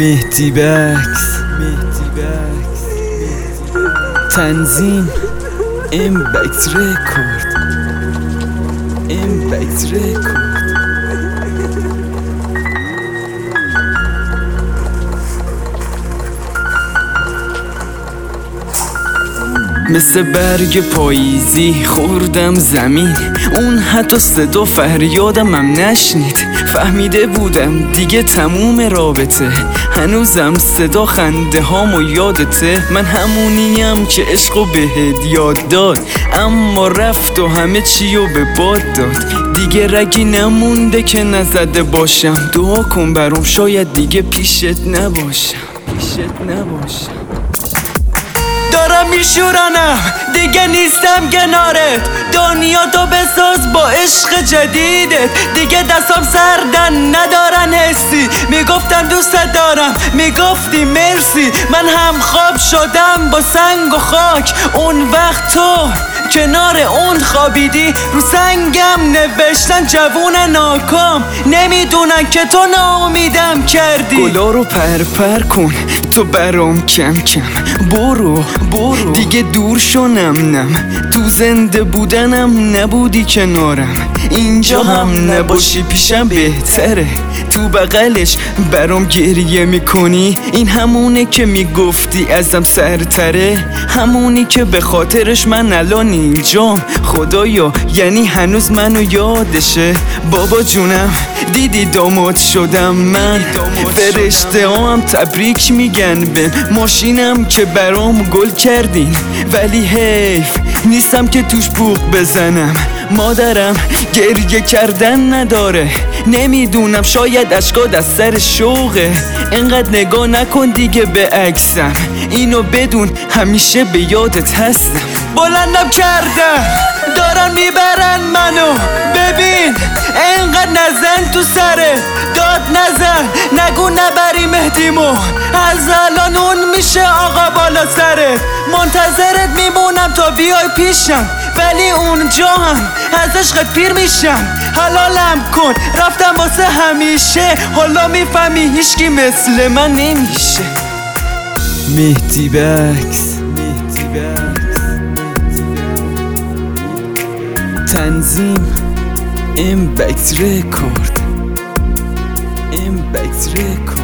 مهدی بکس تنظیم امبکس رکورد مثل برگ پاییزی خوردم زمین، اون حتی صدا فریادم هم نشنید. فهمیده بودم دیگه تموم رابطه، هنوزم صدا خنده هامو یادته. من همونیم که عشقو بهت یاد داد، اما رفت و همه چیو به باد داد. دیگه رگی نمونده که نزده باشم، دعا کن برام شاید دیگه پیشت نباشم. دارم میشورنم دیگه نیستم کنارت، دنیا تو بساز با عشق جدیدت. دیگه دستام سردن ندارن حسی، میگفتم دوست دارم میگفتی مرسی. من هم خواب شدم با سنگ و خاک، اون وقت تو کنار اون خوابیدی. رو سنگم نوشتن جوون ناکام، نمیدونن که تو ناامیدم کردی. گلا رو پرپر کن تو برام کم کم، برو دیگه دور شونم نم. تو زنده بودنم نبودی کنارم، اینجا هم نباشی پیشم بهتره. تو بغلش برام گریه میکنی، این همونه که میگفتی ازم سرتره، همونی که به خاطرش من الان اینجام. خدایا یعنی هنوز منو یادشه. بابا جونم دیدی داماد شدم من، فرشته هم تبریک میگن به ماشینم که برام گل کردین. ولی حیف نیستم که توش بوق بزنم، مادرم گریه کردن نداره. نمیدونم شاید اشکاد از سر شوقه. انقدر نگاه نکن دیگه به عکسم، اینو بدون همیشه به یادت هستم. بلندم کردم دارن میبرن منو، ببین انقدر نزن تو سرت، داد نزن نگو نبری مهدیمو. از الان اون میشه آقا بالا سرت، منتظرت میمونم تا بیای پیشم. ولی اونجا هم از عشقت پیر میشم. حلالم کن رفتم واسه همیشه، حالا میفهمی هیچکی مثل من نمیشه. مهدی بکس تنظیم امبکس رکورد